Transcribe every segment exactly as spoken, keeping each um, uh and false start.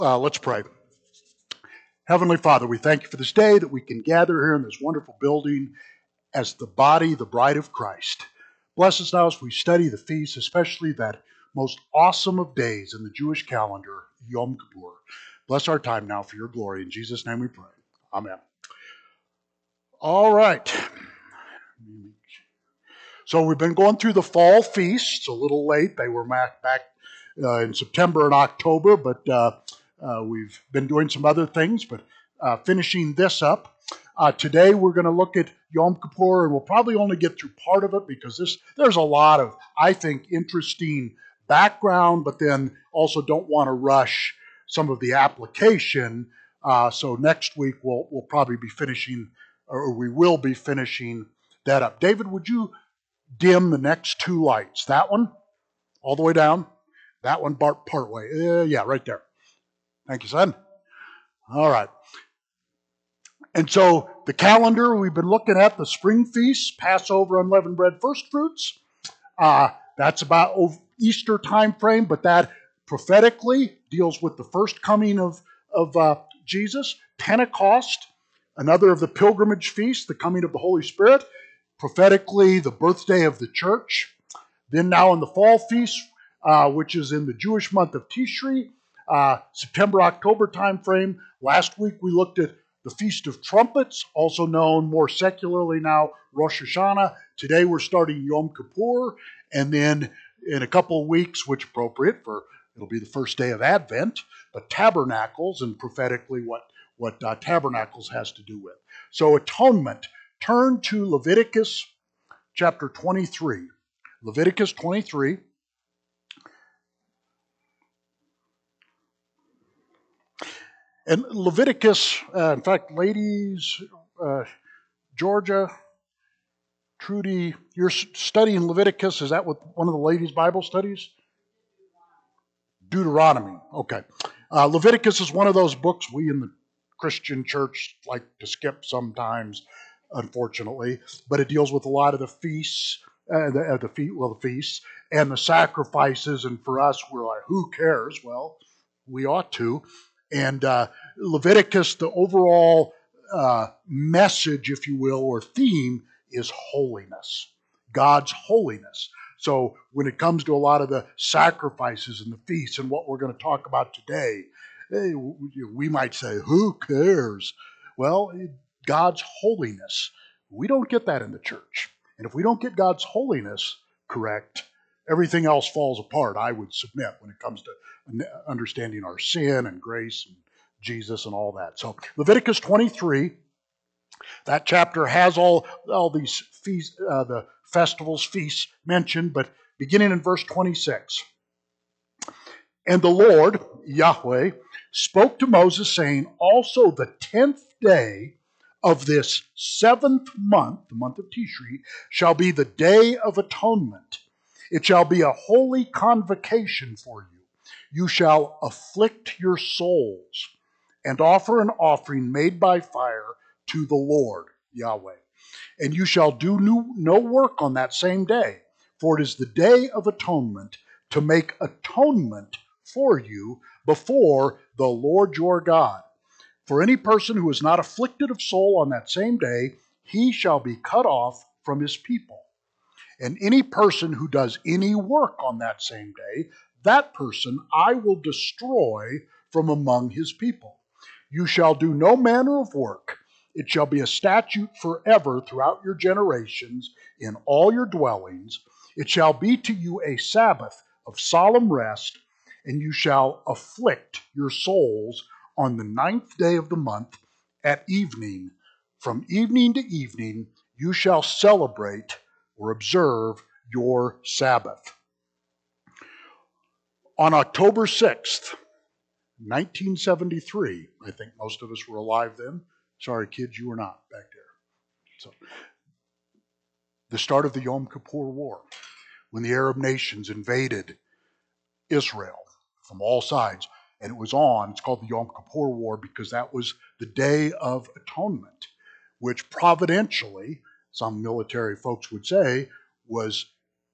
Uh, let's pray. Heavenly Father, we thank you for this day that we can gather here in this wonderful building as the body, the bride of Christ. Bless us now as we study the feast, especially that most awesome of days in the Jewish calendar, Yom Kippur. Bless our time now for your glory. In Jesus' name we pray. Amen. All right. So we've been going through the fall feasts, a little late. They were back, back uh, in September and October, but uh, uh, we've been doing some other things, but uh, finishing this up. Uh, today we're going to look at Yom Kippur, and we'll probably only get through part of it because this there's a lot of, I think, interesting background, but then also don't want to rush some of the application. Uh, so next week we'll we'll probably be finishing, or we will be finishing that up. David, would you dim the next two lights? That one, all the way down. That one, part, part way. Uh, yeah, right there. Thank you, son. All right. And so the calendar, we've been looking at the spring feasts, Passover, unleavened bread, first fruits. Uh, that's about Easter time frame, but that prophetically deals with the first coming of, of uh, Jesus. Pentecost, another of the pilgrimage feasts, the coming of the Holy Spirit. Prophetically, the birthday of the church. Then now in the fall feast, uh, which is in the Jewish month of Tishri, uh, September, October time frame. Last week we looked at the Feast of Trumpets, also known more secularly now Rosh Hashanah. Today we're starting Yom Kippur, and then in a couple of weeks, which appropriate for, it'll be the first day of Advent, but Tabernacles, and prophetically what, what uh, Tabernacles has to do with. So atonement. Turn to Leviticus chapter twenty-three. Leviticus twenty-three. And Leviticus, uh, in fact, ladies, uh, Georgia, Trudy, you're studying Leviticus. Is that what one of the ladies' Bible studies? Deuteronomy. Okay. Uh, Leviticus is one of those books we in the Christian church like to skip sometimes, unfortunately. But it deals with a lot of the feasts, uh, the, uh, the feast, well, the feasts and the sacrifices. And for us, we're like, who cares? Well, we ought to. And uh, Leviticus, the overall uh, message, if you will, or theme is holiness, God's holiness. So when it comes to a lot of the sacrifices and the feasts and what we're going to talk about today, we might say, who cares? Well, God's holiness. We don't get that in the church. And if we don't get God's holiness correct, everything else falls apart, I would submit, when it comes to understanding our sin and grace and Jesus and all that. So Leviticus twenty-three, that chapter has all, all these feasts, uh, the festivals, feasts mentioned, but beginning in verse twenty-six. And the Lord, Yahweh, spoke to Moses, saying, also the tenth day of this seventh month, the month of Tishri, shall be the day of atonement. It shall be a holy convocation for you. You shall afflict your souls and offer an offering made by fire to the Lord, Yahweh. And you shall do no work on that same day, for it is the day of atonement, to make atonement for you before the Lord your God. For any person who is not afflicted of soul on that same day, he shall be cut off from his people. And any person who does any work on that same day, that person I will destroy from among his people. You shall do no manner of work. It shall be a statute forever throughout your generations in all your dwellings. It shall be to you a Sabbath of solemn rest, and you shall afflict your souls on the ninth day of the month at evening. From evening to evening you shall celebrate or observe your Sabbath. On October sixth, nineteen seventy-three, I think most of us were alive then. Sorry, kids, you were not back there. So, the start of the Yom Kippur War, when the Arab nations invaded Israel from all sides, and it was on, it's called the Yom Kippur War because that was the Day of Atonement, which providentially, some military folks would say, was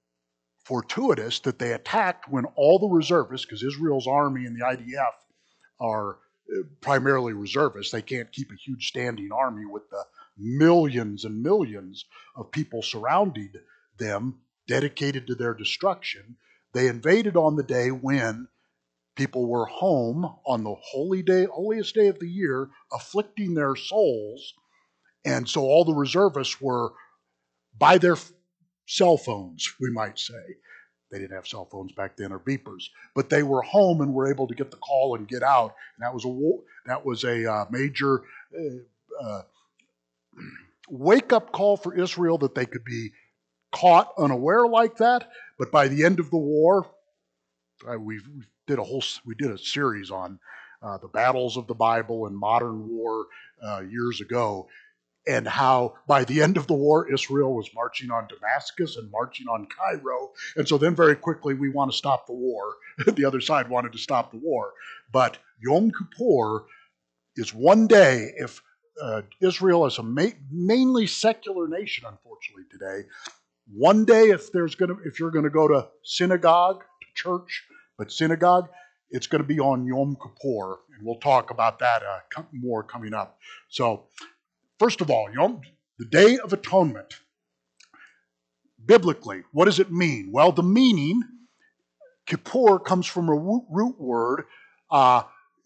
fortuitous that they attacked when all the reservists, because Israel's army and the I D F are primarily reservists. They can't keep a huge standing army with the millions and millions of people surrounding them, dedicated to their destruction. They invaded on the day when people were home on the holy day, holiest day of the year, afflicting their souls. And so all the reservists were by their cell phones, we might say. They didn't have cell phones back then or beepers, but they were home and were able to get the call and get out. And that was a that was a uh, major uh, uh, wake up call for Israel, that they could be caught unaware like that. But by the end of the war, uh, we did a whole we did a series on uh, the battles of the Bible and modern war uh, years ago, and how by the end of the war, Israel was marching on Damascus and marching on Cairo. And so then very quickly, we want to stop the war. The other side wanted to stop the war. But Yom Kippur is one day, if uh, Israel is a ma- mainly secular nation, unfortunately, today, one day if there's gonna if you're going to go to synagogue, to church, but synagogue, it's going to be on Yom Kippur. And we'll talk about that uh, more coming up. So, first of all, Yom, the Day of Atonement. Biblically, what does it mean? Well, the meaning, Kippur, comes from a root word uh,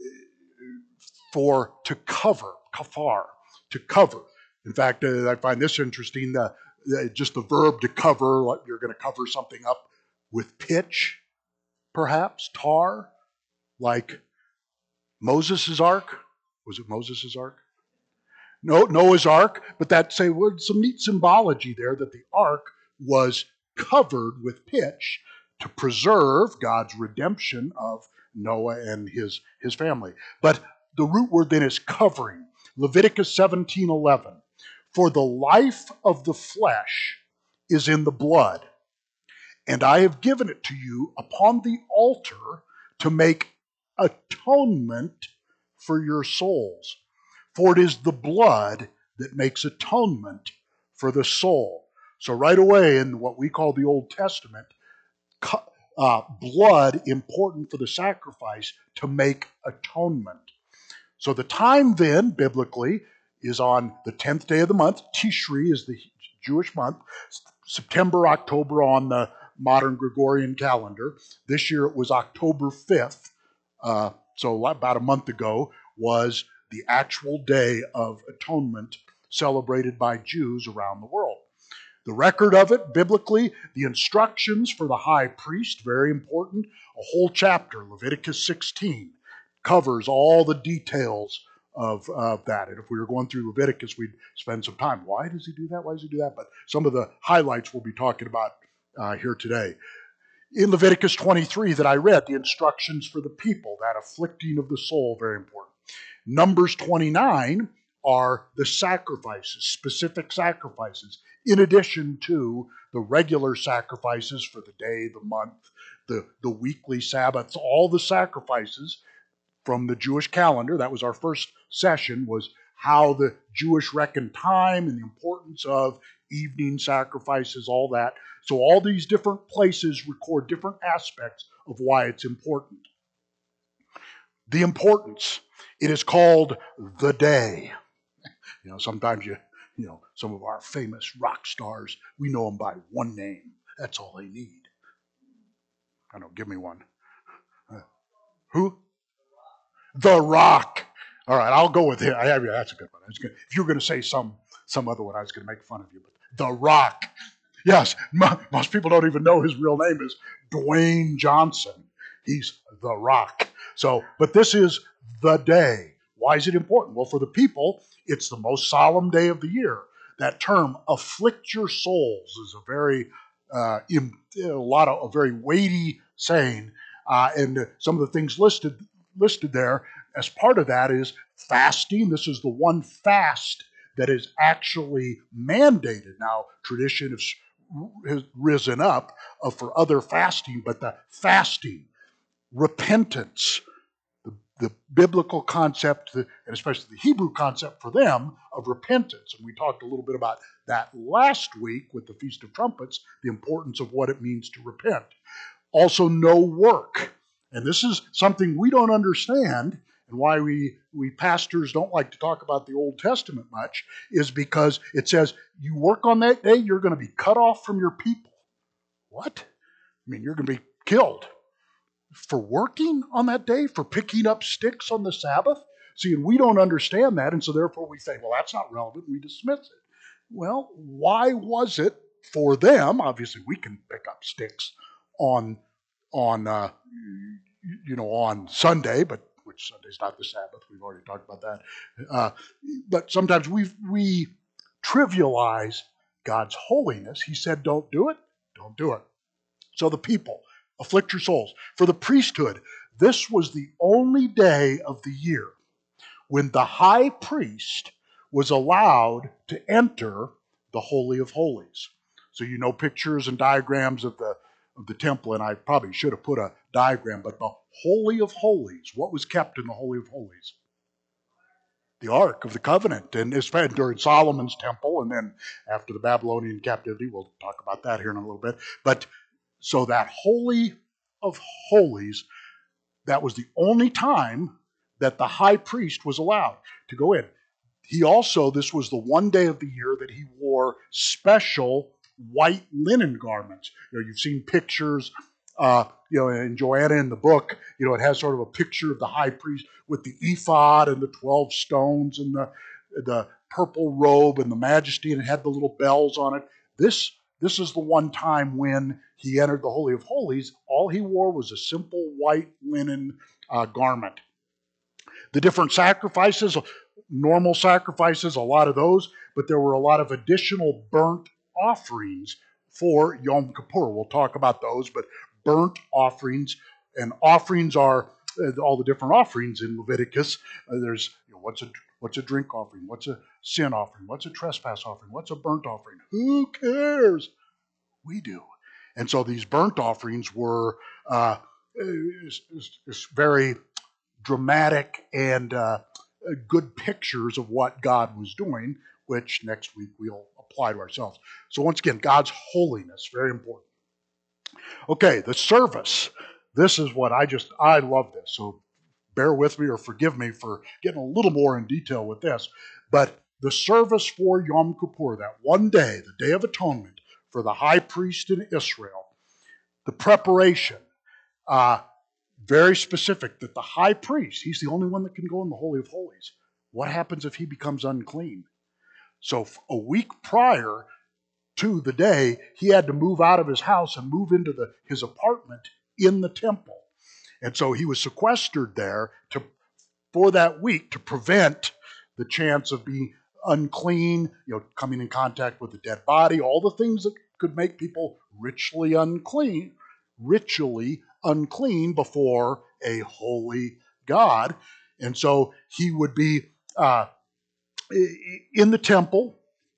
for to cover, kafar, to cover. In fact, uh, I find this interesting, uh, uh, just the verb to cover, like you're going to cover something up with pitch, perhaps, tar, like Moses' ark. Was it Moses' ark? No, Noah's Ark, but that say well, some neat symbology there that the ark was covered with pitch to preserve God's redemption of Noah and his, his family. But the root word then is covering. Leviticus seventeen eleven. For the life of the flesh is in the blood, and I have given it to you upon the altar to make atonement for your souls. For it is the blood that makes atonement for the soul. So right away in what we call the Old Testament, uh, blood important for the sacrifice to make atonement. So the time then, biblically, is on the tenth day of the month. Tishri is the Jewish month. September, October on the modern Gregorian calendar. This year it was October fifth. Uh, so about a month ago was the actual day of atonement celebrated by Jews around the world. The record of it, biblically, the instructions for the high priest, very important. A whole chapter, Leviticus sixteen, covers all the details of, of that. And if we were going through Leviticus, we'd spend some time. Why does he do that? Why does he do that? But some of the highlights we'll be talking about uh, here today. In Leviticus twenty-three that I read, the instructions for the people, that afflicting of the soul, very important. Numbers twenty-nine are the sacrifices, specific sacrifices, in addition to the regular sacrifices for the day, the month, the, the weekly Sabbaths, all the sacrifices from the Jewish calendar. That was our first session, was how the Jewish reckoned time and the importance of evening sacrifices, all that. So all these different places record different aspects of why it's important. The importance. It is called the day. You know, sometimes you, you know, some of our famous rock stars, we know them by one name. That's all they need. I don't know, give me one. Uh, who? The Rock. All right, I'll go with it. I have, yeah, that's a good one. Gonna, if you were going to say some some other one, I was going to make fun of you. But The Rock. Yes, most people don't even know his real name is Dwayne Johnson. He's The Rock. So, but this is the day. Why is it important? Well, for the people, it's the most solemn day of the year. That term, afflict your souls, is a very, uh, a lot of, a very weighty saying. Uh, and some of the things listed listed there as part of that is fasting. This is the one fast that is actually mandated. Now, tradition has, has risen up uh, for other fasting, but the fasting, repentance, the, the biblical concept, and especially the Hebrew concept for them of repentance. And we talked a little bit about that last week with the Feast of Trumpets, the importance of what it means to repent. Also, no work. And this is something we don't understand, and why we, we pastors don't like to talk about the Old Testament much is because it says, you work on that day, you're going to be cut off from your people. What? I mean, you're going to be killed. For working on that day? For picking up sticks on the Sabbath? See, and we don't understand that, and so therefore we say, well, that's not relevant, we dismiss it. Well, why was it for them? Obviously, we can pick up sticks on, on uh, you know, on Sunday, but which Sunday's not the Sabbath. We've already talked about that. Uh, but sometimes we we trivialize God's holiness. He said, don't do it, don't do it. So the people, afflict your souls. For the priesthood, this was the only day of the year when the high priest was allowed to enter the Holy of Holies. So you know pictures and diagrams of the of the temple, and I probably should have put a diagram, but the Holy of Holies, what was kept in the Holy of Holies? The Ark of the Covenant, and it's during Solomon's temple, and then after the Babylonian captivity, we'll talk about that here in a little bit. But so that Holy of Holies, that was the only time that the high priest was allowed to go in. He also, this was the one day of the year that he wore special white linen garments. You know, you've seen pictures, uh, you know, in Joanna in the book, you know, it has sort of a picture of the high priest with the ephod and the twelve stones and the, the purple robe and the majesty, and it had the little bells on it. This, this is the one time when he entered the Holy of Holies. All he wore was a simple white linen uh, garment. The different sacrifices, normal sacrifices, a lot of those, but there were a lot of additional burnt offerings for Yom Kippur. We'll talk about those, but burnt offerings, and offerings are uh, all the different offerings in Leviticus. Uh, there's, you know, what's a what's a drink offering, what's a sin offering, what's a trespass offering, what's a burnt offering. Who cares? We do. And so these burnt offerings were uh, is, is, is very dramatic and uh, good pictures of what God was doing, which next week we'll apply to ourselves. So once again, God's holiness, very important. Okay, the service. This is what I just, I love this. So bear with me or forgive me for getting a little more in detail with this. But the service for Yom Kippur, that one day, the Day of Atonement, for the high priest in Israel, the preparation, uh, very specific that the high priest, he's the only one that can go in the Holy of Holies. What happens if he becomes unclean? So a week prior to the day, he had to move out of his house and move into the, his apartment in the temple. And so he was sequestered there to for that week to prevent the chance of being unclean, you know, coming in contact with a dead body, all the things that could make people ritually unclean, ritually unclean before a holy God. And so he would be uh, in the temple.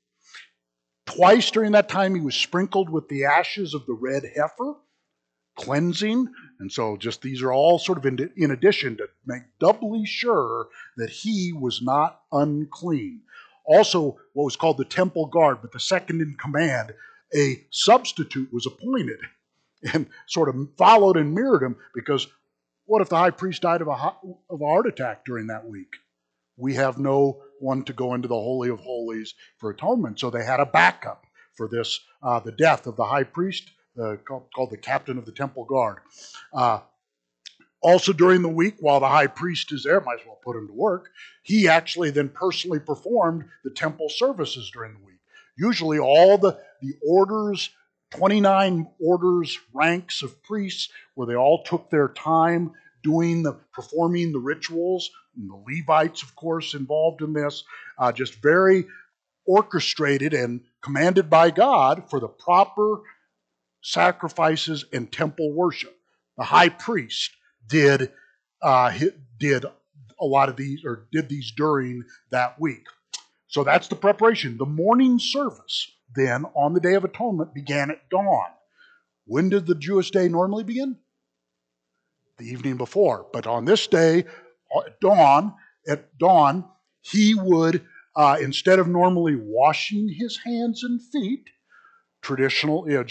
Twice during that time, he was sprinkled with the ashes of the red heifer, cleansing. And so just these are all sort of in, in addition to make doubly sure that he was not unclean. Also, what was called the temple guard, but the second in command, a substitute was appointed and sort of followed and mirrored him, because what if the high priest died of a, of a heart attack during that week? We have no one to go into the Holy of Holies for atonement. So they had a backup for this, uh, the death of the high priest, uh, called, called the captain of the temple guard. Uh, also during the week, while the high priest is there, might as well put him to work, he actually then personally performed the temple services during the week. Usually all the, the orders, twenty-nine orders, ranks of priests, where they all took their time doing the, performing the rituals, and the Levites, of course, involved in this, uh, just very orchestrated and commanded by God for the proper sacrifices and temple worship. The high priest did uh, did a lot of these, or did these during that week. So that's the preparation. The morning service then on the Day of Atonement began at dawn. When did the Jewish day normally begin? The evening before. But on this day, at dawn, at dawn, he would, uh, instead of normally washing his hands and feet, traditional, you know, just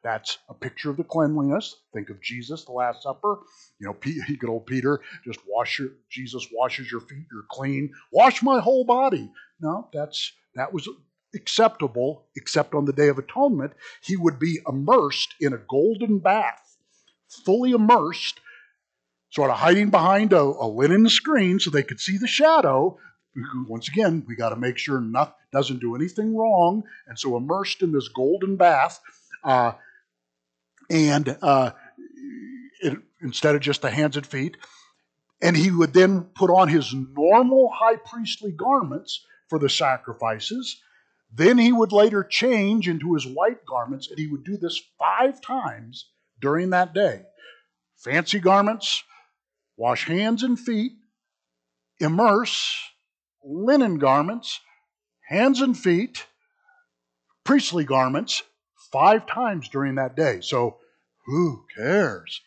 That's a picture of the cleanliness. Think of Jesus, the Last Supper. You know, good old Peter, just wash your, Jesus washes your feet, you're clean. Wash my whole body. No, that's that was acceptable, except on the Day of Atonement, he would be immersed in a golden bath, fully immersed, sort of hiding behind a, a linen screen so they could see the shadow. Once again, we got to make sure nothing doesn't do anything wrong, and so immersed in this golden bath, uh, and uh, it, instead of just the hands and feet, and he would then put on his normal high priestly garments for the sacrifices. Then he would later change into his white garments, and he would do this five times during that day. Fancy garments, wash hands and feet, immerse, linen garments, hands and feet, priestly garments, five times during that day. So who cares?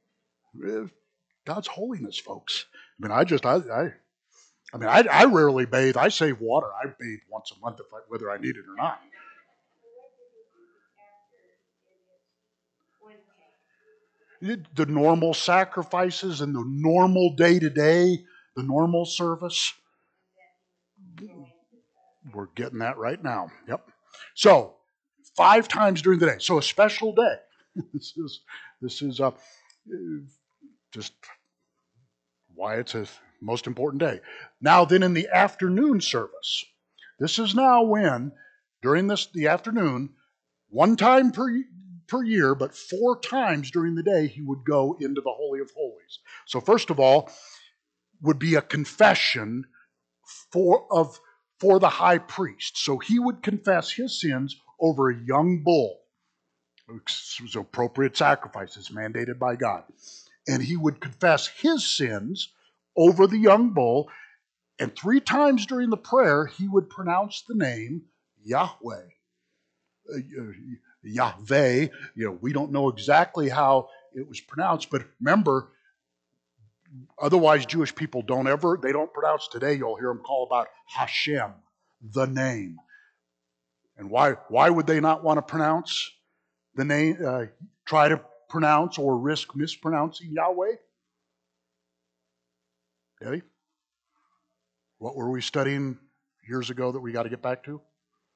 God's holiness, folks. I mean, I just, I, I, I mean, I, I rarely bathe. I save water. I bathe once a month, if I, whether I need it or not. The normal sacrifices and the normal day-to-day, the normal service. We're getting that right now. Yep. So, five times during the day. So, a special day. this is this is uh, just why it's a most important day. Now, then, in the afternoon service, this is now when, during this the afternoon, one time per per year, but four times during the day, he would go into the Holy of Holies. So first of all, would be a confession for of for the high priest. So he would confess his sins over a young bull. It was appropriate sacrifices mandated by God. And he would confess his sins over the young bull, and three times during the prayer, he would pronounce the name Yahweh. Uh, Yahweh, you know, we don't know exactly how it was pronounced, but remember, otherwise Jewish people don't ever, they don't pronounce today, you'll hear them call about Hashem, the name. And why why would they not want to pronounce the name, uh, try to pronounce or risk mispronouncing Yahweh? Eddie? What were we studying years ago that we got to get back to?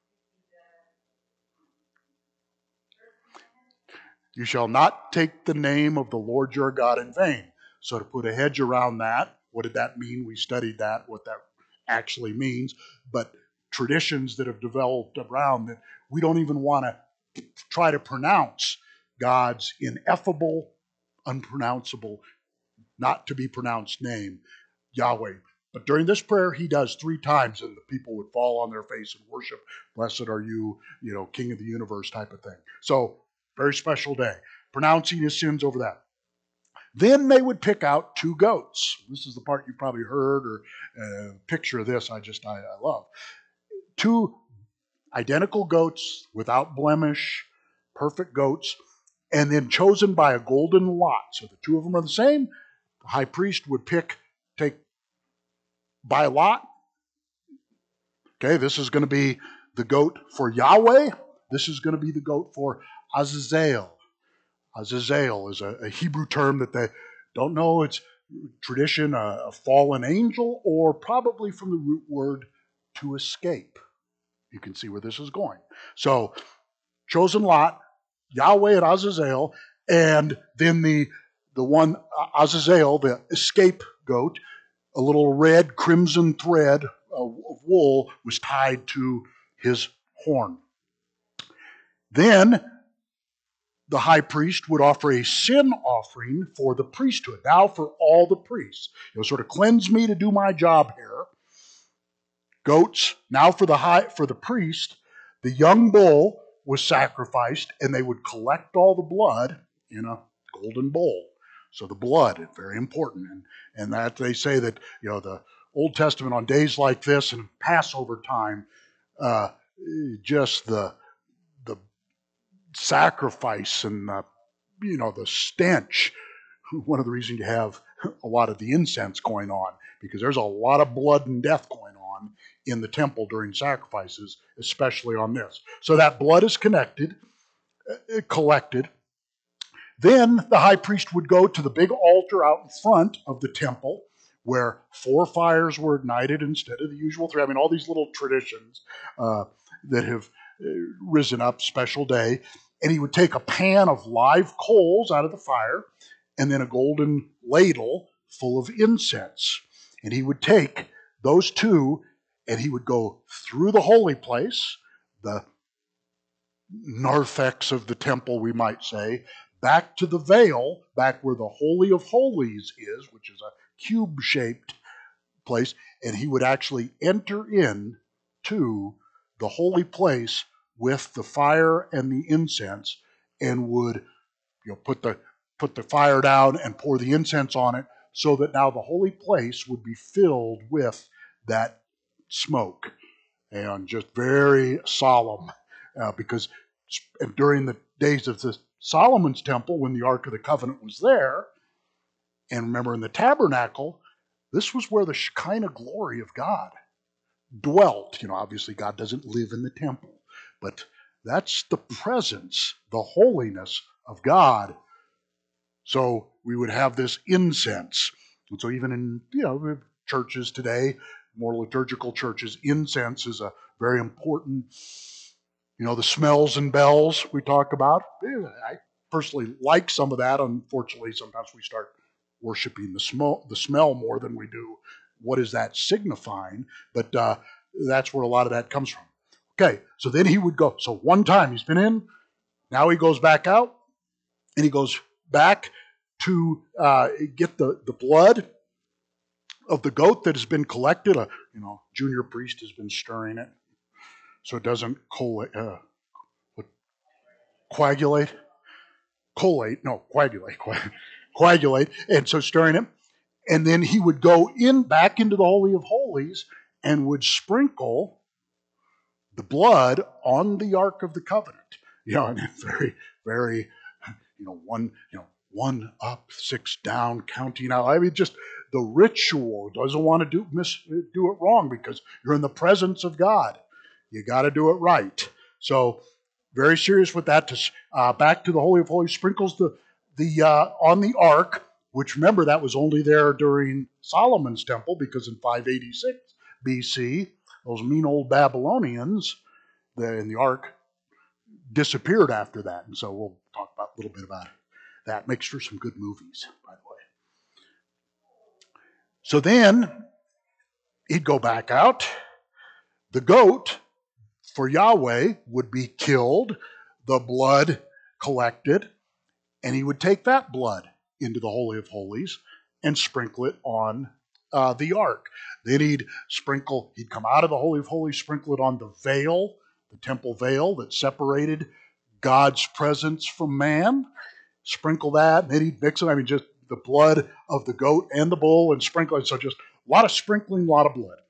You shall not take the name of the Lord your God in vain. So to put a hedge around that, what did that mean? We studied that, what that actually means. But traditions that have developed around that we don't even want to try to pronounce God's ineffable, unpronounceable, not to be pronounced name, Yahweh. But during this prayer, he does three times, and the people would fall on their face and worship. Blessed are you, you know, King of the universe type of thing. So, very special day. Pronouncing his sins over that. Then they would pick out two goats. This is the part you probably heard or uh, picture of this. I just, I, I love. Two identical goats without blemish, perfect goats, and then chosen by a golden lot. So the two of them are the same. The high priest would pick, take by lot. Okay, this is going to be the goat for Yahweh. This is going to be the goat for Azazel. Azazel is a, a Hebrew term that they don't know. It's tradition, a, a fallen angel, or probably from the root word to escape. You can see where this is going. So, chosen lot, Yahweh and Azazel, and then the the one Azazel, the escape goat, a little red crimson thread of wool was tied to his horn. Then the high priest would offer a sin offering for the priesthood. Now for all the priests. It will sort of cleanse me to do my job here. Goats. Now for the high for the priest, the young bull was sacrificed, and they would collect all the blood in a golden bowl. So the blood is very important. And, and that they say that, you know, the Old Testament on days like this and Passover time, uh, just the the sacrifice and the, you know, the stench. One of the reasons you have a lot of the incense going on, because there's a lot of blood and death going on in the temple during sacrifices, especially on this. So that blood is connected. uh, collected. Then the high priest would go to the big altar out in front of the temple where four fires were ignited instead of the usual three. I mean, all these little traditions uh, that have uh, risen up, special day. And he would take a pan of live coals out of the fire and then a golden ladle full of incense. And he would take those two and he would go through the holy place, the narthex of the temple, we might say, back to the veil, back where the Holy of Holies is, which is a cube-shaped place, and he would actually enter in to the holy place with the fire and the incense, and would, you know, put the put the fire down and pour the incense on it, so that now the holy place would be filled with that smoke, and just very solemn, uh, because during the days of the Solomon's temple, when the Ark of the Covenant was there, and remember in the tabernacle, this was where the Shekinah glory of God dwelt. You know, obviously God doesn't live in the temple, but that's the presence, the holiness of God. So we would have this incense. And so even in, you know, churches today, more liturgical churches, incense is a very important, you know, the smells and bells we talk about. I personally like some of that. Unfortunately, sometimes we start worshiping the smell, the smell more than we do what is that signifying. But uh, that's where a lot of that comes from. Okay, so then he would go. So one time he's been in, now he goes back out, and he goes back to uh, get the, the blood of the goat that has been collected. A you know junior priest has been stirring it so it doesn't collate, uh, coagulate, collate, no, coagulate, coagulate, and so stirring it. And then he would go in back into the Holy of Holies and would sprinkle the blood on the Ark of the Covenant. You know, and very, very, you know, one, you know, one up, six down, counting out. I mean, just the ritual doesn't want to do miss, do it wrong because you're in the presence of God. You got to do it right. So very serious with that. To uh, back to the Holy of Holies, sprinkles the the uh, on the ark, which remember that was only there during Solomon's temple because in five eighty-six B C those mean old Babylonians, the, in the ark, disappeared after that, and so we'll talk about a little bit about that. Makes for some good movies, by the way. So then he'd go back out. The goat for Yahweh would be killed, the blood collected, and he would take that blood into the Holy of Holies and sprinkle it on uh, the ark. Then he'd sprinkle, he'd come out of the Holy of Holies, sprinkle it on the veil, the temple veil that separated God's presence from man. Sprinkle that, and then he'd mix it. I mean, just the blood of the goat and the bull and sprinkle it. So just a lot of sprinkling, a lot of blood.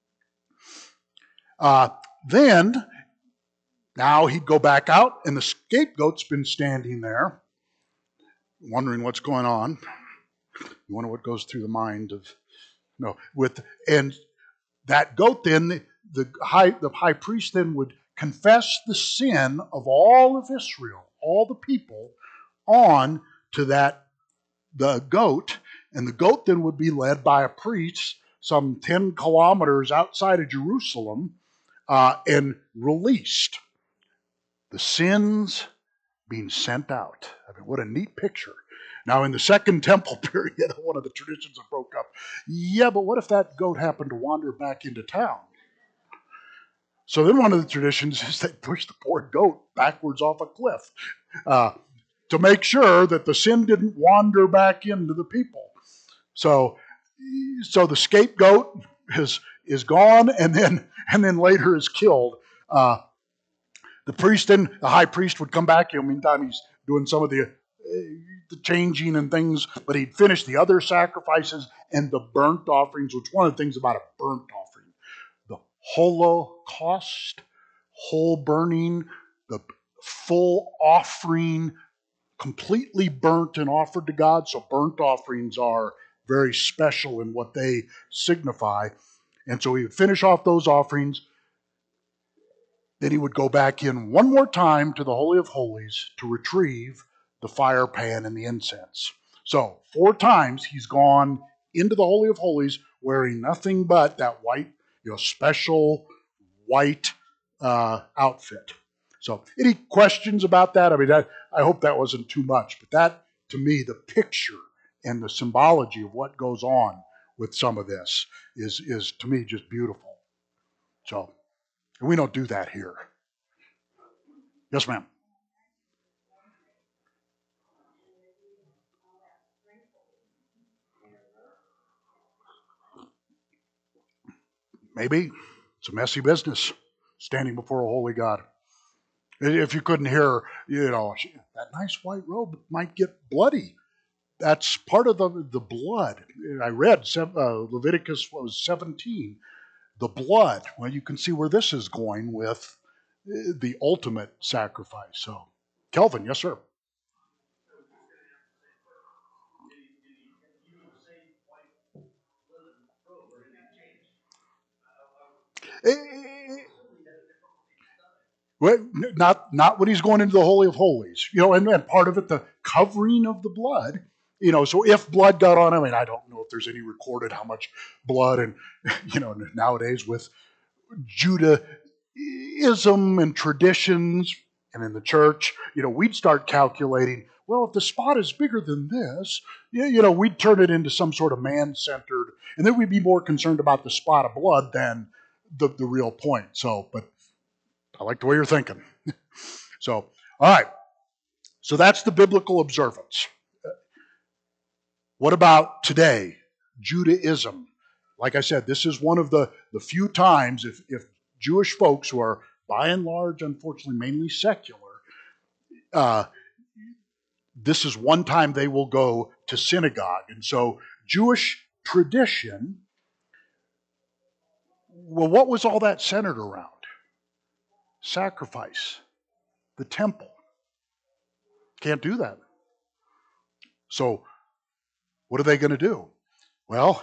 Uh, then, now he'd go back out, and the scapegoat's been standing there, wondering what's going on. You wonder what goes through the mind of, no, with, and that goat then, the, the high, the high priest then would confess the sin of all of Israel, all the people, on to that, the goat, and the goat then would be led by a priest some ten kilometers outside of Jerusalem uh, and released. The sins being sent out. I mean, what a neat picture. Now, in the Second Temple period, one of the traditions that broke up, yeah, but what if that goat happened to wander back into town? So then one of the traditions is they push the poor goat backwards off a cliff uh, to make sure that the sin didn't wander back into the people. So, so the scapegoat is is gone, and then and then later is killed. Uh, the priest and the high priest would come back. In the meantime, he's doing some of the, uh, the changing and things, but he'd finish the other sacrifices and the burnt offerings, which one of the things about a burnt offering, the holocaust, whole burning, the full offering, completely burnt and offered to God. So burnt offerings are very special in what they signify. And so he would finish off those offerings, Then he would go back in one more time to the Holy of Holies to retrieve the fire pan and the incense. So, four times he's gone into the Holy of Holies wearing nothing but that white, you know, special white uh, outfit. So, any questions about that? I mean, that, I hope that wasn't too much, but that, to me, the picture and the symbology of what goes on with some of this is, is to me, just beautiful. So, and we don't do that here. Yes, ma'am. Maybe it's a messy business standing before a holy God. If you couldn't hear, you know, that nice white robe might get bloody. That's part of the, the blood. I read uh, Leviticus what was seventeen. The blood. Well, you can see where this is going with the ultimate sacrifice. So, Kelvin, yes, sir. Well, not not when he's going into the Holy of Holies, you know, and, and part of it, the covering of the blood, you know. So if blood got on him, I mean, I don't know if there's any recorded how much blood, and you know, nowadays with Judaism and traditions, and in the church, you know, we'd start calculating. Well, if the spot is bigger than this, you know, we'd turn it into some sort of man-centered, and then we'd be more concerned about the spot of blood than the the real point. So, but I like the way you're thinking. So, all right. So that's the biblical observance. What about today? Judaism. Like I said, this is one of the, the few times if, if Jewish folks who are by and large, unfortunately, mainly secular, uh, this is one time they will go to synagogue. And so Jewish tradition, well, what was all that centered around? Sacrifice, the temple. Can't do that. So what are they going to do? Well,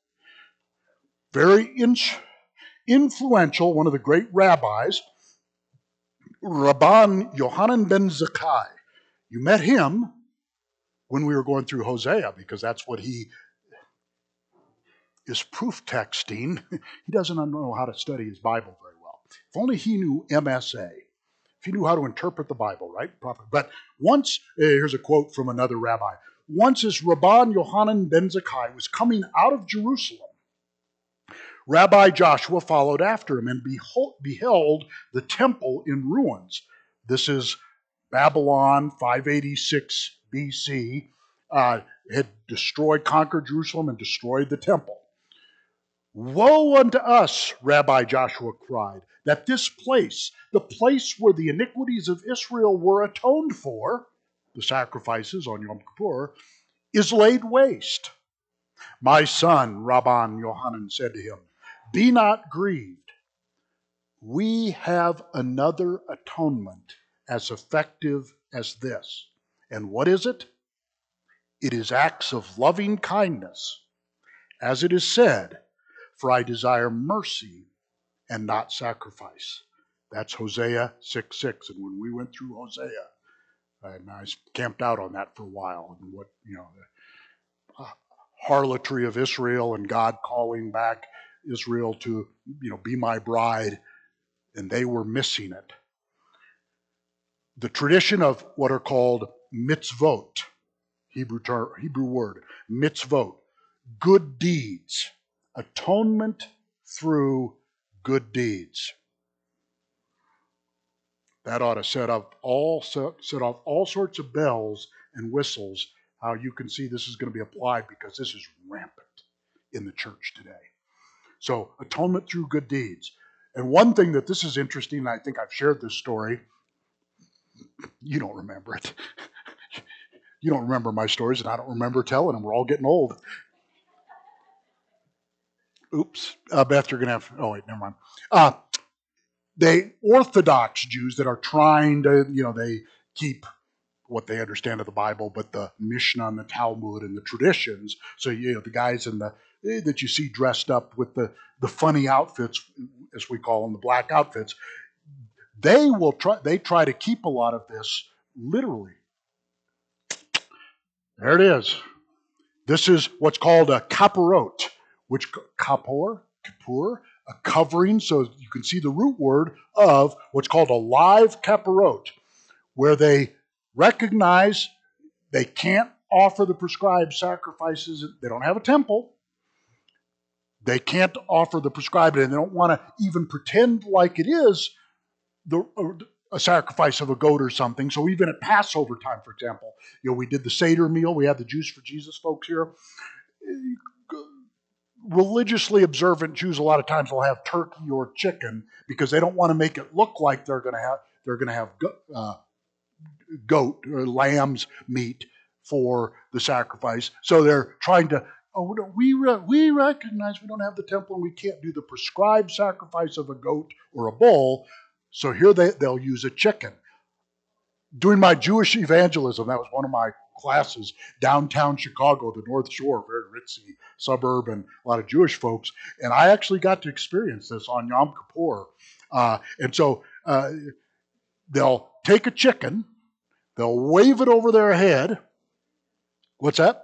very in- influential, one of the great rabbis, Rabban Yohanan ben Zakkai. You met him when we were going through Hosea because that's what he is proof texting. He doesn't know how to study his Bible very well. If only he knew M S A. If he knew how to interpret the Bible, right? Properly. But once, uh, here's a quote from another rabbi. Once as Rabban Yohanan ben Zakkai was coming out of Jerusalem, Rabbi Joshua followed after him and beheld the temple in ruins. This is Babylon, five eighty-six B C, uh, had destroyed, conquered Jerusalem and destroyed the temple. Woe unto us, Rabbi Joshua cried, that this place, the place where the iniquities of Israel were atoned for, the sacrifices on Yom Kippur, is laid waste. My son, Rabban Yohanan said to him, be not grieved. We have another atonement as effective as this. And what is it? It is acts of loving kindness. As it is said, for I desire mercy and not sacrifice. That's Hosea six six. And when we went through Hosea, and I camped out on that for a while, and what, you know, the harlotry of Israel and God calling back Israel to, you know, be my bride, and they were missing it. The tradition of what are called mitzvot, Hebrew term, Hebrew word, mitzvot, good deeds, atonement through good deeds. That ought to set up all set, set off all sorts of bells and whistles. How you can see this is going to be applied because this is rampant in the church today. So atonement through good deeds. And one thing that this is interesting, and I think I've shared this story. You don't remember it. You don't remember my stories, and I don't remember telling them. We're all getting old. Oops. Uh, Beth, you're going to have... Oh, wait, never mind. Uh, they Orthodox Jews that are trying to, you know, they keep what they understand of the Bible, but the Mishnah and the Talmud and the traditions. So, you know, the guys in the that you see dressed up with the, the funny outfits, as we call them, the black outfits, They will try. They try to keep a lot of this literally. There it is. This is what's called a kaparot, which kapor, kapur, a covering. So you can see the root word of what's called a live kaparot, where they recognize they can't offer the prescribed sacrifices. They don't have a temple. They can't offer the prescribed, and they don't want to even pretend like it is the a sacrifice of a goat or something. So even at Passover time, for example, you know, we did the Seder meal. We had the Jews for Jesus folks here. Religiously observant Jews a lot of times will have turkey or chicken because they don't want to make it look like they're going to have they're going to have uh, goat or lamb's meat for the sacrifice. So they're trying to, oh, we re- we recognize we don't have the temple and we can't do the prescribed sacrifice of a goat or a bull. So here they, they'll use a chicken. Doing my Jewish evangelism, that was one of my classes, downtown Chicago, the North Shore, very ritzy suburb, and a lot of Jewish folks. And I actually got to experience this on Yom Kippur. Uh, and so uh, they'll take a chicken, they'll wave it over their head. What's that?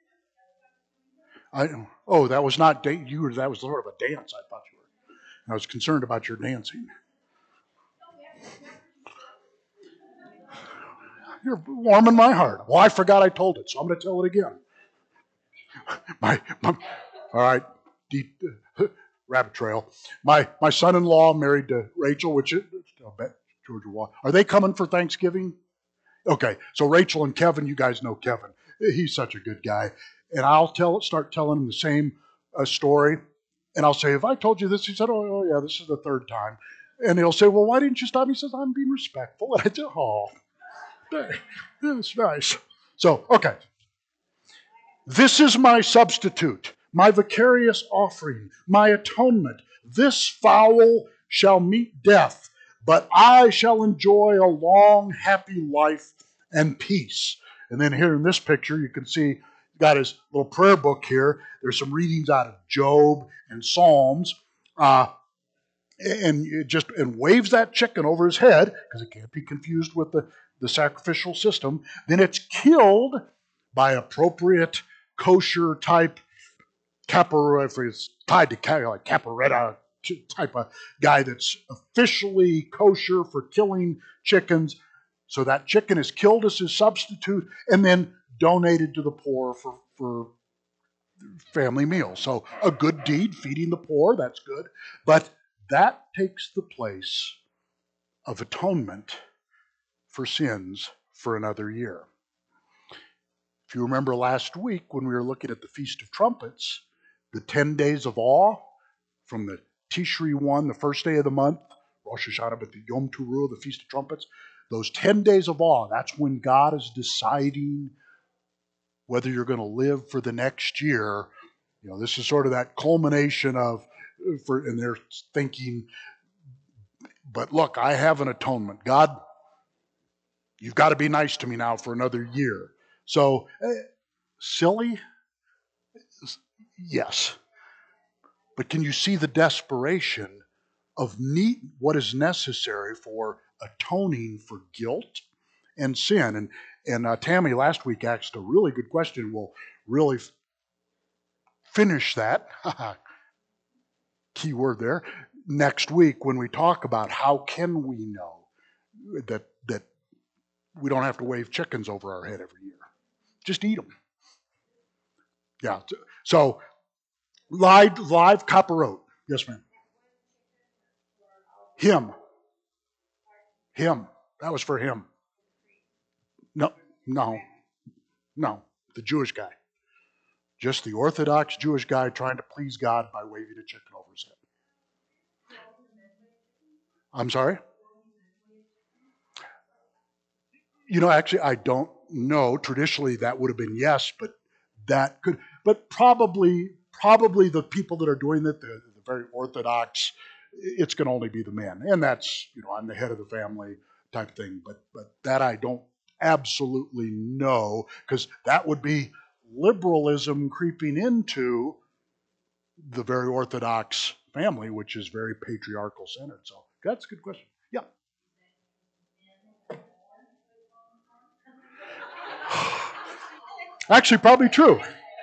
I, oh, that was not da- you. That was sort of a dance. I thought you were. I was concerned about your dancing. You're warming my heart. Well, I forgot I told it, so I'm going to tell it again. My, my all right, deep, uh, rabbit trail. My my son-in-law married to Rachel, which is I'll bet Georgia Wall. Are they coming for Thanksgiving? Okay, so Rachel and Kevin, you guys know Kevin. He's such a good guy, and I'll tell start telling him the same uh, story, and I'll say, "Have I told you this?" He said, "Oh, oh yeah, this is the third time," and he'll say, "Well, why didn't you stop me?" He says, "I'm being respectful," and I said, "Oh, that's nice." So, okay. This is my substitute, my vicarious offering, my atonement. This fowl shall meet death, but I shall enjoy a long, happy life and peace. And then here in this picture, you can see got his little prayer book here. There's some readings out of Job and Psalms. Uh, and it just and waves that chicken over his head because it can't be confused with the, the sacrificial system. Then it's killed by appropriate kosher type capoeira, it's tied to like capoeira type of guy that's officially kosher for killing chickens. So that chicken is killed as his substitute and then donated to the poor for, for family meals. So a good deed, feeding the poor, that's good. But that takes the place of atonement for sins for another year. If you remember last week when we were looking at the Feast of Trumpets, the ten days of awe from the Tishri one, the first day of the month, Rosh Hashanah, but the Yom Teruah, the Feast of Trumpets, those ten days of awe, that's when God is deciding whether you're going to live for the next year. You know, this is sort of that culmination of, for, and they're thinking, but look, I have an atonement. God, you've got to be nice to me now for another year. So, eh, silly? Yes. But can you see the desperation of need, what is necessary for atoning for guilt and sin? And and uh, Tammy last week asked a really good question. We'll really f- finish that. Key word there. Next week when we talk about how can we know that that we don't have to wave chickens over our head every year. Just eat them. Yeah. So live live kaparot. Yes, ma'am. Him. Him. That was for him. No, no, no. The Jewish guy. Just the Orthodox Jewish guy trying to please God by waving a chicken over his head. I'm sorry? You know, actually, I don't know. Traditionally, that would have been yes, but that could, but probably, probably the people that are doing it, the, the very Orthodox, it's going to only be the men. And that's, you know, I'm the head of the family type thing. But, but that I don't absolutely know, because that would be liberalism creeping into the very Orthodox family, which is very patriarchal centered. So that's a good question. Yeah. Actually, probably true.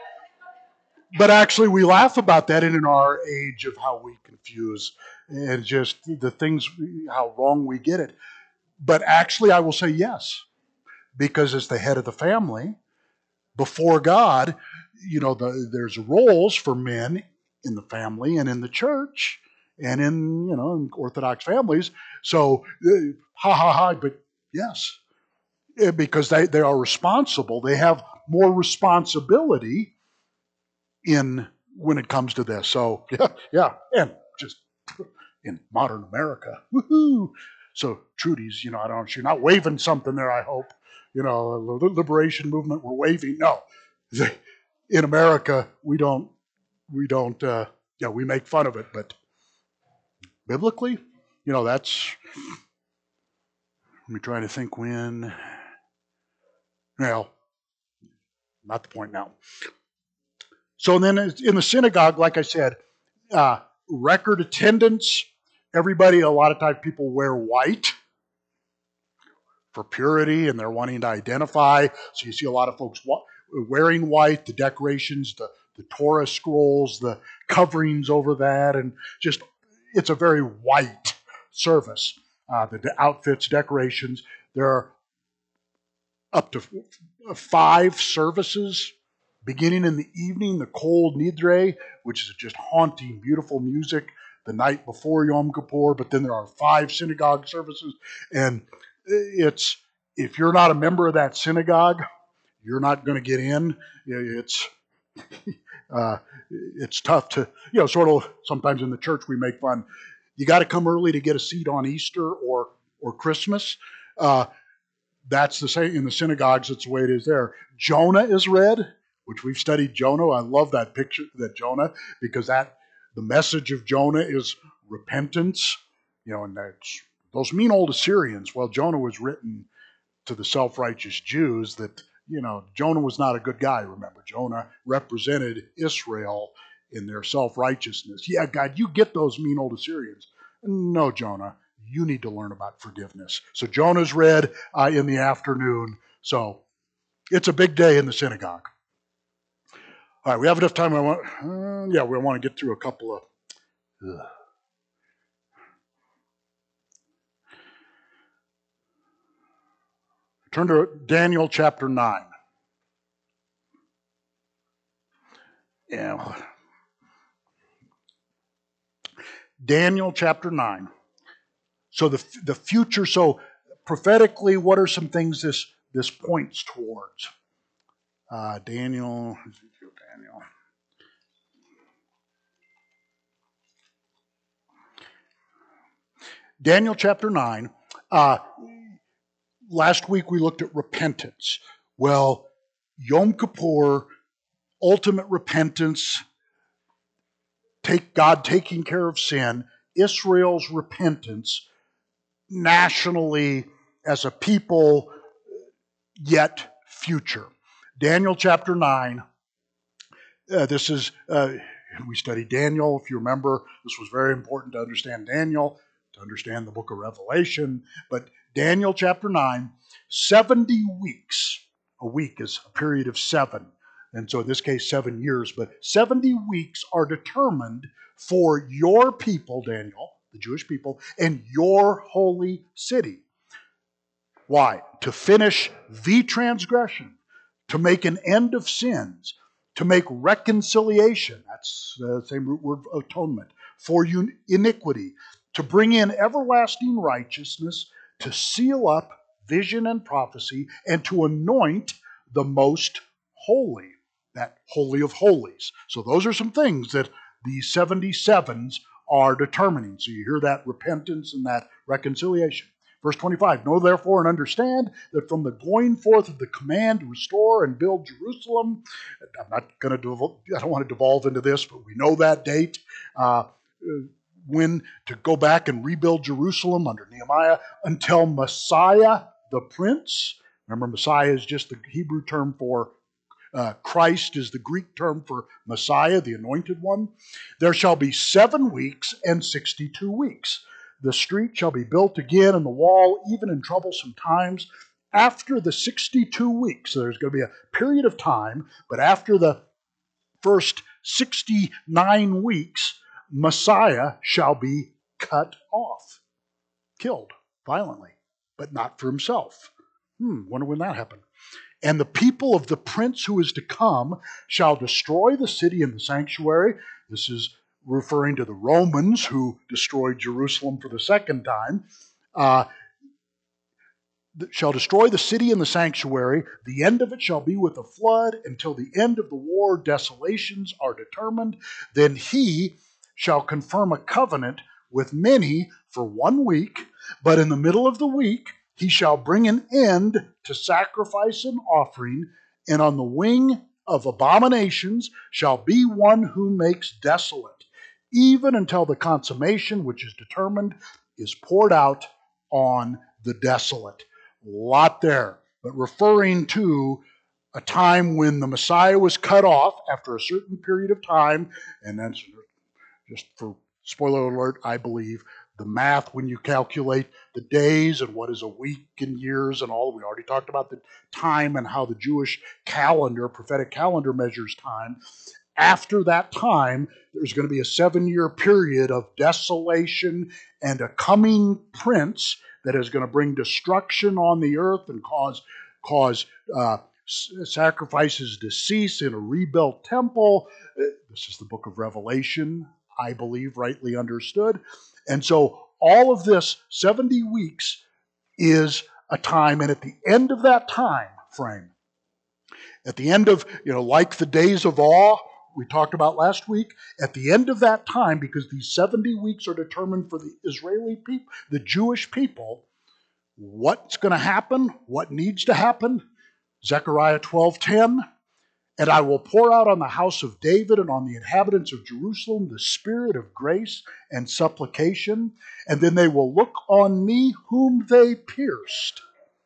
But actually, we laugh about that in our age of how we confuse and just the things, how wrong we get it. But actually, I will say yes, because as the head of the family, before God, you know, the, there's roles for men in the family and in the church and in, you know, in Orthodox families. So, uh, ha ha ha, but yes, eh, because they, they are responsible. They have more responsibility in when it comes to this. So, yeah, yeah, and just in modern America, woohoo! So, Trudy's, you know, I don't know, she's not waving something there, I hope. You know, the liberation movement, we're waving. No, in America, we don't, we don't, uh, yeah, we make fun of it, but biblically, you know, that's, let me try to think when, well, not the point now. So then in the synagogue, like I said, uh, record attendance, everybody, a lot of times people wear white for purity and they're wanting to identify. So you see a lot of folks wearing white, the decorations, the, the Torah scrolls, the coverings over that, and just, it's a very white service. Uh, the, the outfits, decorations, there are up to five services beginning in the evening, the Kol Nidre, which is just haunting, beautiful music the night before Yom Kippur, but then there are five synagogue services, and it's, if you're not a member of that synagogue, you're not going to get in. It's uh, it's tough to, you know, sort of sometimes in the church we make fun. You got to come early to get a seat on Easter or or Christmas. Uh, that's the same in the synagogues. It's the way it is there. Jonah is read, which we've studied Jonah. I love that picture, that Jonah, because that the message of Jonah is repentance. You know, and that's those mean old Assyrians. Well, Jonah was written to the self-righteous Jews that, you know, Jonah was not a good guy, remember. Jonah represented Israel in their self-righteousness. Yeah, God, you get those mean old Assyrians. No, Jonah, you need to learn about forgiveness. So Jonah's read uh, in the afternoon. So it's a big day in the synagogue. All right, we have enough time. I want, uh, yeah, we want to get through a couple of. Ugh. Turn to Daniel chapter nine. Yeah. Daniel chapter nine. So the the future. So prophetically, what are some things this this points towards? Uh, Daniel, Daniel. Daniel chapter nine. Uh, last week we looked at repentance. Well, Yom Kippur, ultimate repentance, take God taking care of sin, Israel's repentance, nationally as a people, yet future. Daniel chapter nine. Uh, this is, uh, we studied Daniel. If you remember, this was very important to understand Daniel, to understand the book of Revelation. But Daniel chapter nine, seventy weeks. A week is a period of seven. And so in this case, seven years. But seventy weeks are determined for your people, Daniel, the Jewish people, and your holy city. Why? To finish the transgression, to make an end of sins, to make reconciliation, that's the same root word, atonement, for iniquity, to bring in everlasting righteousness, to seal up vision and prophecy, and to anoint the most holy, that holy of holies. So those are some things that the seventy-sevens are determining. So you hear that repentance and that reconciliation. Verse twenty-five, know therefore and understand that from the going forth of the command to restore and build Jerusalem, I'm not going to, I don't want to devolve into this, but we know that date, uh, when to go back and rebuild Jerusalem under Nehemiah, until Messiah the Prince. Remember, Messiah is just the Hebrew term for uh, Christ, is the Greek term for Messiah, the anointed one. There shall be seven weeks and sixty-two weeks. The street shall be built again, and the wall, even in troublesome times. after the sixty-two weeks, so there's going to be a period of time, but after the first sixty-nine weeks, Messiah shall be cut off, killed violently, but not for himself. Hmm, wonder when that happened. And the people of the prince who is to come shall destroy the city and the sanctuary. This is referring to the Romans who destroyed Jerusalem for the second time. Uh, shall destroy the city and the sanctuary. The end of it shall be with a flood. Until the end of the war, desolations are determined. Then he shall confirm a covenant with many for one week, but in the middle of the week he shall bring an end to sacrifice and offering, and on the wing of abominations shall be one who makes desolate, even until the consummation which is determined is poured out on the desolate. A lot there, but referring to a time when the Messiah was cut off after a certain period of time, and that's just for spoiler alert, I believe, the math when you calculate the days and what is a week and years and all. We already talked about the time and how the Jewish calendar, prophetic calendar, measures time. After that time, there's going to be a seven-year period of desolation and a coming prince that is going to bring destruction on the earth and cause, cause uh, sacrifices to cease in a rebuilt temple. This is the book of Revelation, I believe, rightly understood. And so all of this seventy weeks is a time, and at the end of that time frame, at the end of, you know, like the days of awe we talked about last week, at the end of that time, because these seventy weeks are determined for the Israeli people, the Jewish people, what's going to happen, what needs to happen? Zechariah twelve ten, and I will pour out on the house of David and on the inhabitants of Jerusalem the spirit of grace and supplication, and then they will look on me whom they pierced.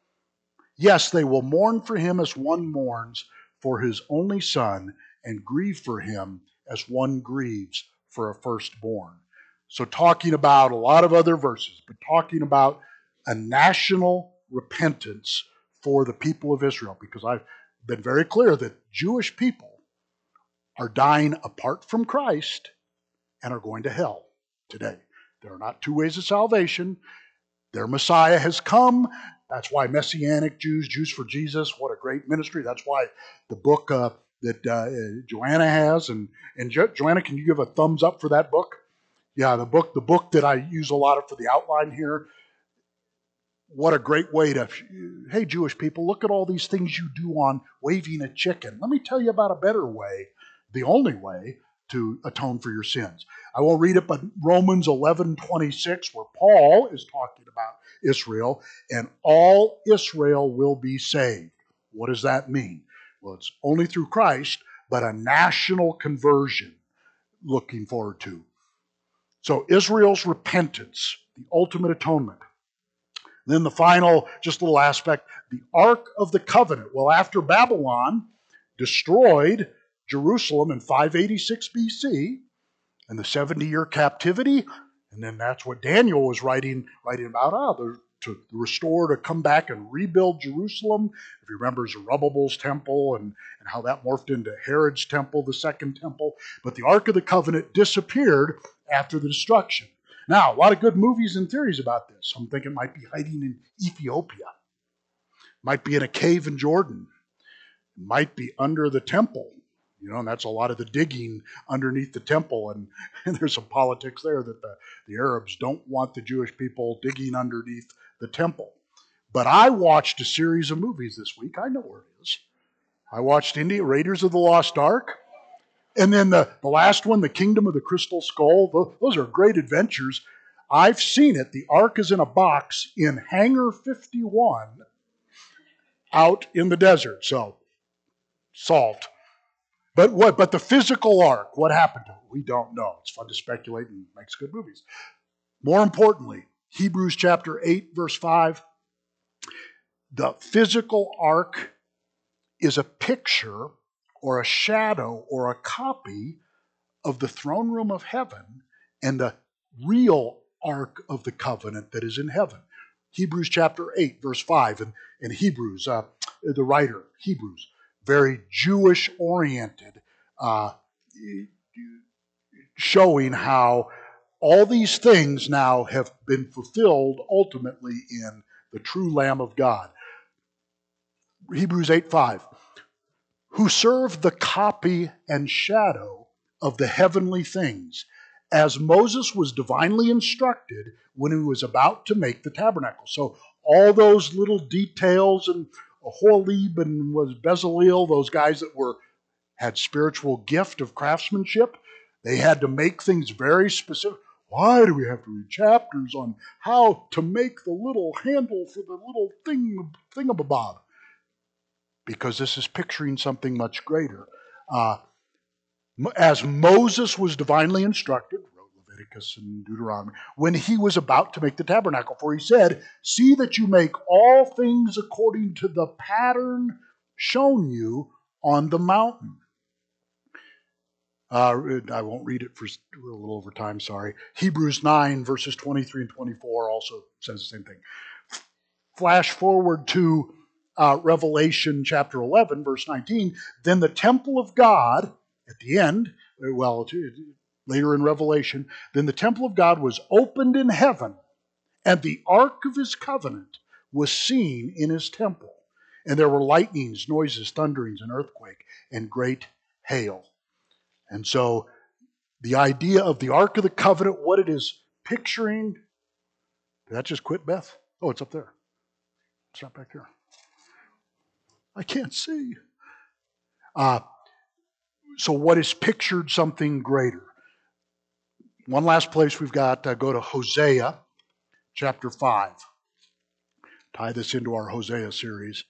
Yes, they will mourn for him as one mourns for his only son, and grieve for him as one grieves for a firstborn. So talking about a lot of other verses, but talking about a national repentance for the people of Israel, because I've been very clear that Jewish people are dying apart from Christ and are going to hell today. There are not two ways of salvation. Their Messiah has come. That's why Messianic Jews, Jews for Jesus, what a great ministry. That's why the book uh, that uh, Joanna has, and, and jo- Joanna, can you give a thumbs up for that book? Yeah, the book, the book that I use a lot of for the outline here. What a great way to, hey, Jewish people, look at all these things you do on waving a chicken. Let me tell you about a better way, the only way to atone for your sins. I won't read it, but Romans eleven twenty-six, where Paul is talking about Israel, and all Israel will be saved. What does that mean? Well, it's only through Christ, but a national conversion looking forward to. So Israel's repentance, the ultimate atonement. Then the final, just little aspect, the Ark of the Covenant. Well, after Babylon destroyed Jerusalem in five eighty-six B C, and the seventy-year captivity, and then that's what Daniel was writing, writing about, ah, the, to restore, to come back and rebuild Jerusalem. If you remember Zerubbabel's temple and, and how that morphed into Herod's temple, the second temple. But the Ark of the Covenant disappeared after the destruction. Now, a lot of good movies and theories about this. Some think it might be hiding in Ethiopia. Might be in a cave in Jordan. Might be under the temple. You know, and that's a lot of the digging underneath the temple. And, and there's some politics there that the, the Arabs don't want the Jewish people digging underneath the temple. But I watched a series of movies this week. I know where it is. I watched India Raiders of the Lost Ark. And then the, the last one, The Kingdom of the Crystal Skull. Those are great adventures. I've seen it. The Ark is in a box in Hangar fifty-one out in the desert. So, salt. But what? But the physical Ark, what happened to it? We don't know. It's fun to speculate and makes good movies. More importantly, Hebrews chapter eight, verse five. The physical Ark is a picture or a shadow or a copy of the throne room of heaven and the real Ark of the Covenant that is in heaven. Hebrews chapter eight, verse five, and, and Hebrews, uh, the writer, Hebrews, very Jewish-oriented, uh, showing how all these things now have been fulfilled ultimately in the true Lamb of God. Hebrews eight five, who serve the copy and shadow of the heavenly things, as Moses was divinely instructed when he was about to make the tabernacle. So all those little details, and Horeb and was Bezalel, those guys that were had spiritual gift of craftsmanship, they had to make things very specific. Why do we have to read chapters on how to make the little handle for the little thing thingamabob? Because this is picturing something much greater. Uh, as Moses was divinely instructed, wrote Leviticus and Deuteronomy, when he was about to make the tabernacle, for he said, see that you make all things according to the pattern shown you on the mountain. Uh, I won't read it for a little over time, sorry. Hebrews nine, verses twenty-three and twenty-four also says the same thing. Flash forward to uh, Revelation chapter eleven, verse nineteen. Then the temple of God, at the end, well, later in Revelation, then the temple of God was opened in heaven, and the ark of his covenant was seen in his temple. And there were lightnings, noises, thunderings, an earthquake, and great hail. And so the idea of the Ark of the Covenant, what it is picturing, did that just quit, Beth? Oh, it's up there. It's not back there. I can't see. Uh, so what is pictured something greater? One last place we've got, uh, go to Hosea chapter five. Tie this into our Hosea series.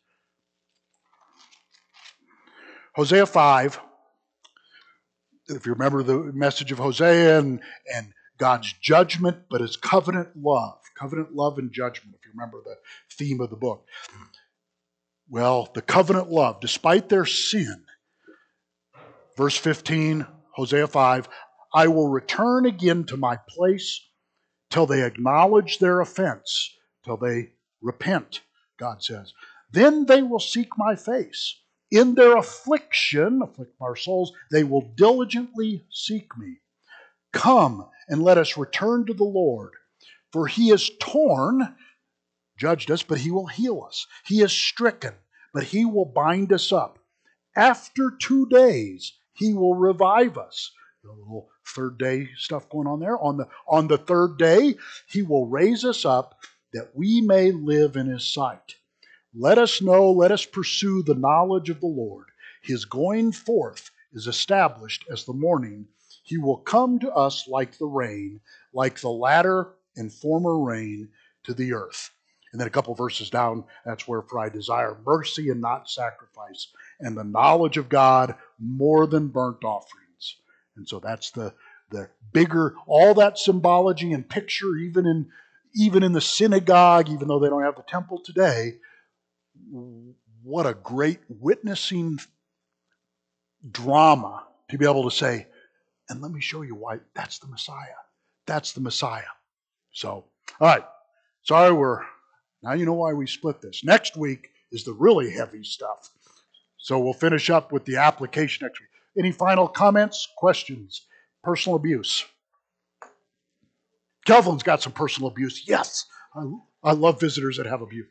Hosea five. If you remember the message of Hosea and, and God's judgment, but his covenant love. Covenant love and judgment, if you remember the theme of the book. Well, the covenant love, despite their sin, verse fifteen, Hosea five, I will return again to my place till they acknowledge their offense, till they repent, God says. Then they will seek my face. In their affliction, afflict our souls, they will diligently seek me. Come and let us return to the Lord, for he is torn, judged us, but he will heal us. He is stricken, but he will bind us up. After two days, he will revive us. A little third day stuff going on there. On the, on the third day, he will raise us up that we may live in his sight. Let us know, let us pursue the knowledge of the Lord. His going forth is established as the morning. He will come to us like the rain, like the latter and former rain to the earth. And then a couple verses down, that's where for I desire mercy and not sacrifice, and the knowledge of God more than burnt offerings. And so that's the, the bigger, all that symbology and picture, even in, even in the synagogue, even though they don't have the temple today, what a great witnessing drama to be able to say, and let me show you why that's the Messiah. That's the Messiah. So, all right. Sorry, we're, now you know why we split this. Next week is the really heavy stuff. So we'll finish up with the application next week. Any final comments, questions? Personal abuse. Kelvin's got some personal abuse. Yes. I, I love visitors that have abuse.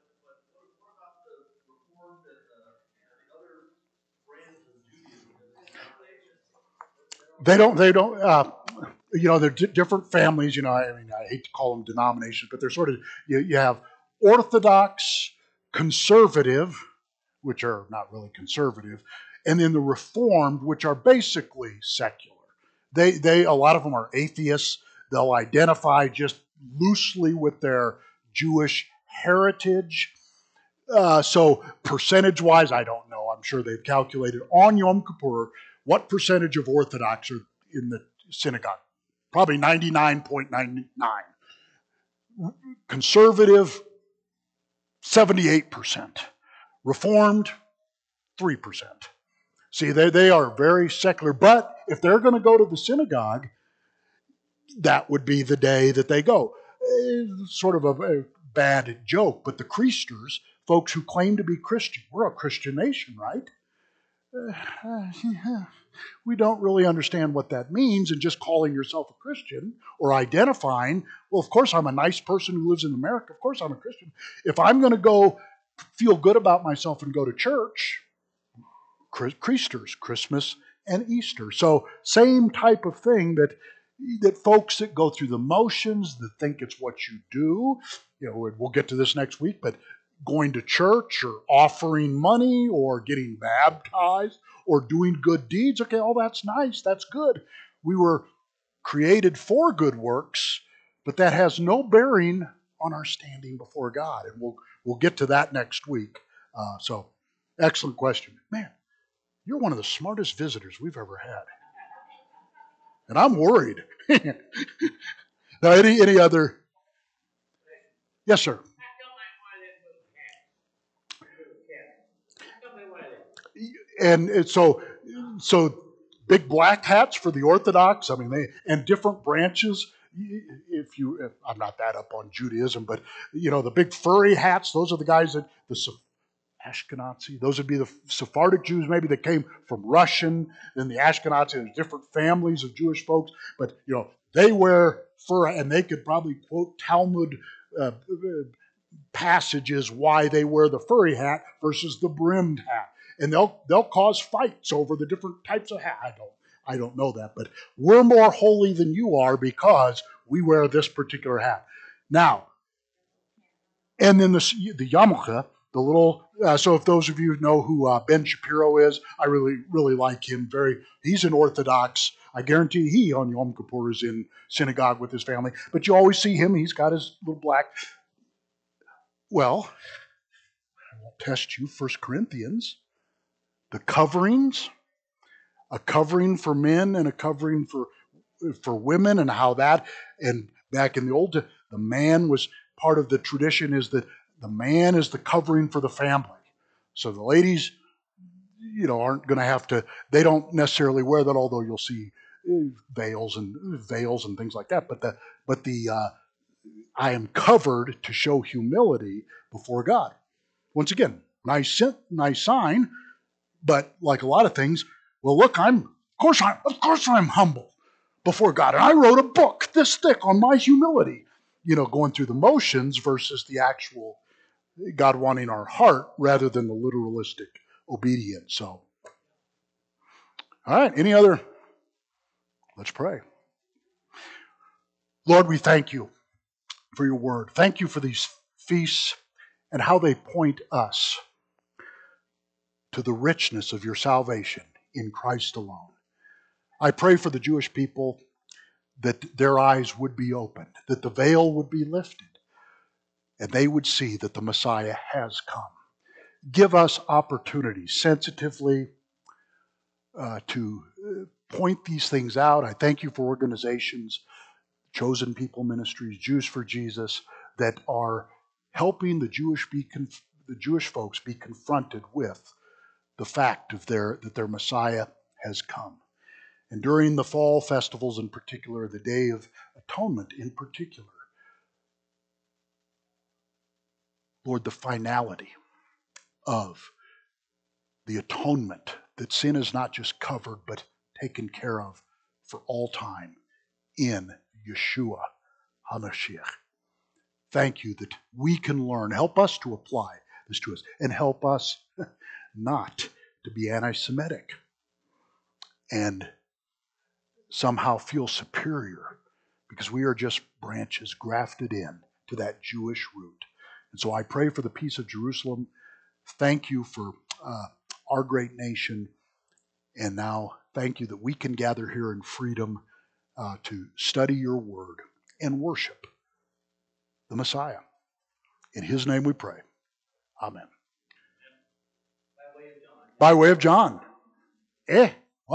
They don't, they don't, uh, you know, they're d- different families, you know, I mean, I hate to call them denominations, but they're sort of, you, you have Orthodox, conservative, which are not really conservative, and then the Reformed, which are basically secular. They, they, a lot of them are atheists. They'll identify just loosely with their Jewish heritage. Uh, so percentage-wise, I don't know. I'm sure they've calculated on Yom Kippur what percentage of Orthodox are in the synagogue. Probably ninety-nine point nine nine. Conservative, seventy-eight percent. Reformed, three percent. See, they, they are very secular. But if they're going to go to the synagogue, that would be the day that they go. It's sort of a bad joke, but the Creasters, folks who claim to be Christian, we're a Christian nation, right? Uh, uh, we don't really understand what that means, and just calling yourself a Christian or identifying, well, of course I'm a nice person who lives in America, of course I'm a Christian. If I'm going to go feel good about myself and go to church, Creasters, Christmas and Easter. So same type of thing that that folks that go through the motions, that think it's what you do, you know, we'll get to this next week, but going to church or offering money or getting baptized or doing good deeds, okay, all that's nice, that's good. We were created for good works, but that has no bearing on our standing before God, and we'll we'll get to that next week. Uh, so, excellent question, man. You're one of the smartest visitors we've ever had. And I'm worried. Now, any, any other? Yes, sir. And it's so, so big black hats for the Orthodox. I mean, they and different branches. If you, if, I'm not that up on Judaism, but you know, the big furry hats. Those are the guys that the Ashkenazi. Those would be the Sephardic Jews, maybe that came from Russian. Then the Ashkenazi. There's different families of Jewish folks, but you know they wear fur, and they could probably quote Talmud uh, passages why they wear the furry hat versus the brimmed hat, and they'll they'll cause fights over the different types of hat. I don't I don't know that, but we're more holy than you are because we wear this particular hat. Now, and then the the yarmulke. The little, uh, so if those of you know who uh, Ben Shapiro is, I really, really like him. Very, he's an Orthodox. I guarantee he on Yom Kippur is in synagogue with his family. But you always see him. He's got his little black. Well, I won't test you. First Corinthians, the coverings, a covering for men and a covering for for women, and how that. And back in the old, the man was part of the tradition is that. The man is the covering for the family. So the ladies, you know, aren't going to have to, they don't necessarily wear that, although you'll see veils and veils and things like that. But the, but the, uh, I am covered to show humility before God. Once again, nice, nice sign, but like a lot of things, well, look, I'm, of course I'm, of course I'm humble before God. And I wrote a book this thick on my humility, you know, going through the motions versus the actual God wanting our heart rather than the literalistic obedience. So, all right, any other? Let's pray. Lord, we thank you for your word. Thank you for these feasts and how they point us to the richness of your salvation in Christ alone. I pray for the Jewish people that their eyes would be opened, that the veil would be lifted, and they would see that the Messiah has come. Give us opportunities sensitively uh, to point these things out. I thank you for organizations, Chosen People Ministries, Jews for Jesus, that are helping the Jewish be conf- the Jewish folks be confronted with the fact of their that their Messiah has come. And during the fall festivals in particular, the Day of Atonement in particular, Lord, the finality of the atonement, that sin is not just covered but taken care of for all time in Yeshua HaMashiach. Thank you that we can learn. Help us to apply this to us, and help us not to be anti-Semitic and somehow feel superior because we are just branches grafted in to that Jewish root. And so I pray for the peace of Jerusalem. Thank you for uh, our great nation. And now thank you that we can gather here in freedom uh, to study your word and worship the Messiah. In his name we pray. Amen. By way of John. By way of John. Eh.